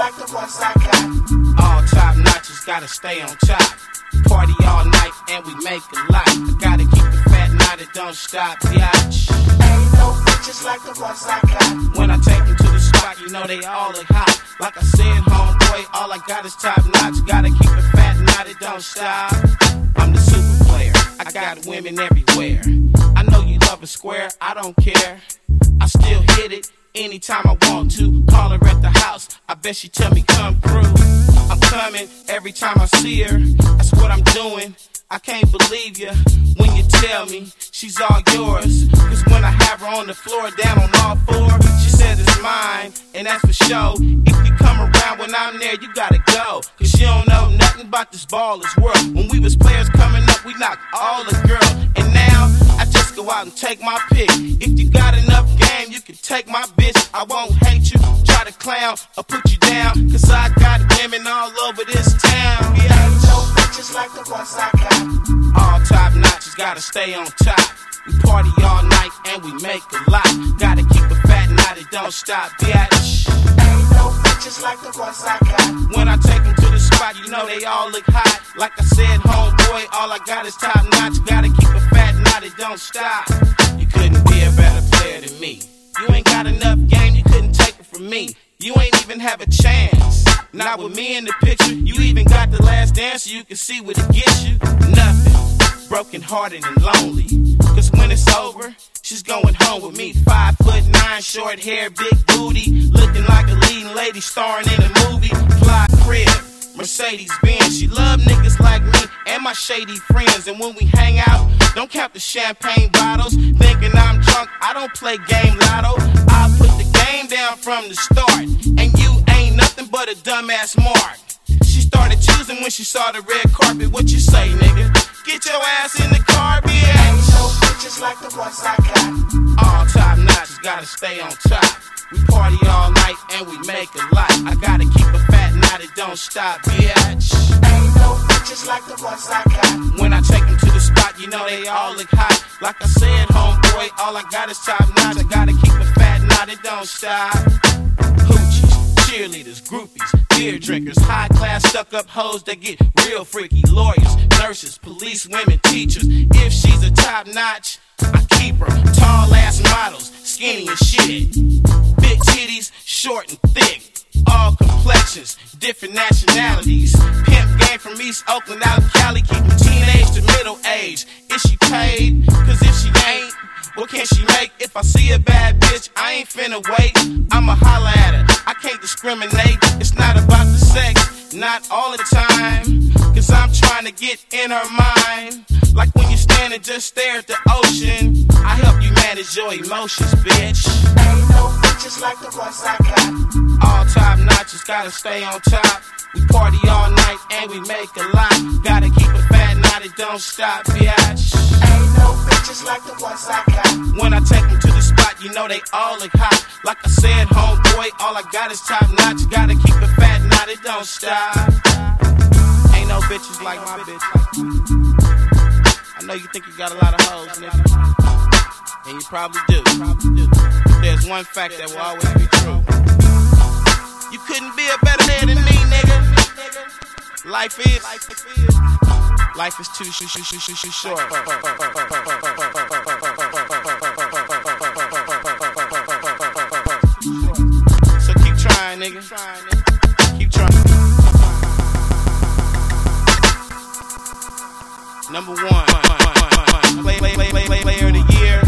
like the ones I got. All top notches, gotta stay on top. Party all night and we make a lot. I gotta keep the fat knotted, don't stop, biatch. Ain't no bitches like the ones I got. When I take them to the spot, you know they all look hot. Like I said, homeboy, all I got is top notch. Gotta keep the fat knotted, don't stop. I'm the super player, I got women everywhere. I know you love a square, I don't care. I still hit it anytime I want to. Call her at the house, I bet she tell me come through. I'm coming every time I see her, that's what I'm doing. I can't believe you when you tell me she's all yours. Cause when I have her on the floor down on all fours, she says it's mine, and that's for sure. If you come around when I'm there, you gotta go. Cause you don't know nothing about this baller's world. When we was players coming up, we knocked all the girls. And now, I just go out and take my pick. If you got enough game, you can take my bitch. I won't hate you, try to clown or put you down. Cause I got women all over this town. Yeah, Ain't no bitches like the ones I got. all top notches, gotta stay on top. We party all night and we make a lot. Gotta keep it fat knotted, don't stop, bitch. Ain't no bitches like the ones I got. When I take them to the spot, you know they all look hot. Like I said, homeboy, all I got is top notch. Gotta keep it fat knotted, don't stop. You couldn't be a better player than me. You ain't got enough game, you couldn't take it from me. You ain't even have a chance. Not with me in the picture. You even got the last dance so you can see what it gets you. Nothing. Broken hearted and lonely. Cause when it's over, she's going home with me. 5'9", short hair, big booty. Looking like a leading lady starring in a movie. Fly crib, Mercedes Benz. She love niggas like me and my shady friends. And when we hang out, don't count the champagne bottles. Thinking I'm drunk, I don't play game lotto. I put the game down from the start. And you ain't nothing but a dumbass mark. She started choosing when she saw the red carpet. What you say, nigga? Get your ass in the car, bitch. Ain't no bitches like the ones I got. All top notches, gotta stay on top. We party all night and we make a lot. I gotta keep it fat knotted, don't stop, bitch. Ain't no bitches like the ones I got. When I take them to the spot, you know they all look hot. Like I said, homeboy, all I got is top notch. I gotta keep it fat knotted, don't stop. Hoochies, cheerleaders, groupies, beer drinkers, high class stuck up hoes that get real freaky. Lawyers, nurses, police, women, teachers. If she's a top notch, I keep her. Tall ass models, skinny and shit. Big titties, short and thick. All complexions, different nationalities. Pimp game from East Oakland out in Cali. Keep them teenage to middle age. Is she paid? Cause if she ain't, what can she make? If I see a bad bitch, I ain't finna wait. I'ma holla at her, I can't discriminate. It's not about the sex, not all the time. Cause I'm trying to get in her mind. Like when you stand and just stare at the ocean. I help you manage your emotions, bitch. Ain't no bitches like the ones I got. All top notches, gotta stay on top. We party all night and we make a lot. Gotta keep it fat knotted, don't stop, bitch. Ain't no bitches like the ones I got. When I take them to the spot, you know they all look hot. Like I said, homeboy, all I got is top notch. Gotta keep it fat knotted, don't stop. Ain't no bitches like my bitch. I know you think you got a lot of hoes, nigga. And you probably do. There's one fact that will always be true. You couldn't be a better man than me, nigga. Life is too short. So keep trying, nigga. Keep trying. Number one, player of the year.